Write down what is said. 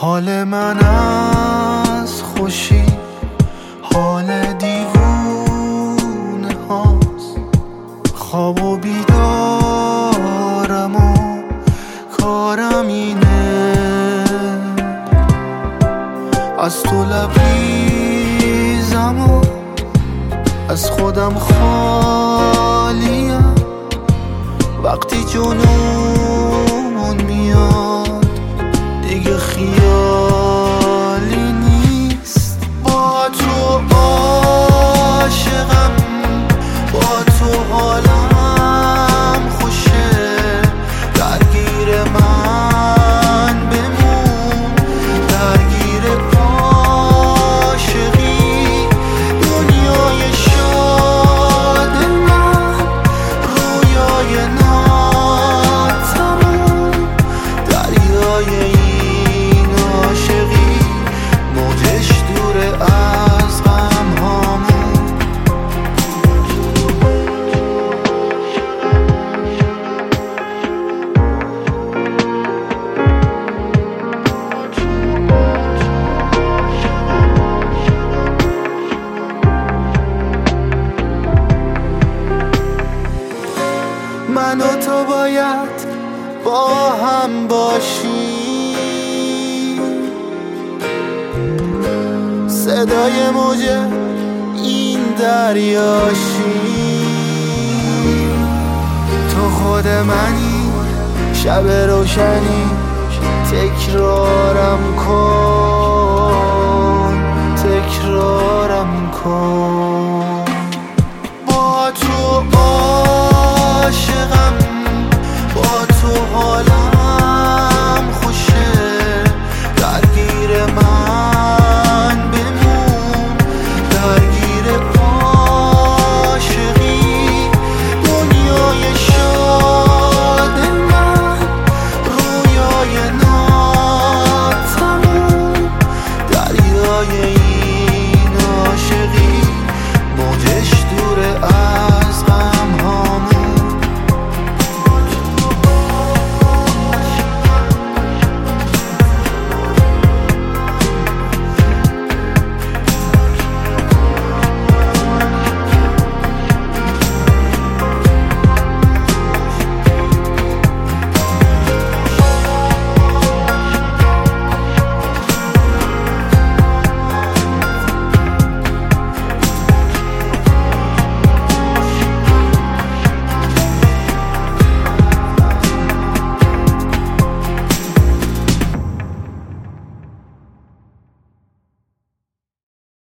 حال من از خوشی حال دیوونه هاست، خواب و بیدارم و کارم اینه، از تو لبریزم و از خودم خالیم، وقتی جنون میاد دیگه خیالی نیست. با تو عاشقم، با تو حالم خوشه، درگیر من بمون، درگیر عاشقی، دنیای شاد من، رویای ناتموم، دریای این عاشقی، موجش دوره از غم هامون. من و تو باید با هم باشیم، صدای موج این دریاشیم، تو خود منی، شب روشنی، تکرارم کن، تکرارم کن.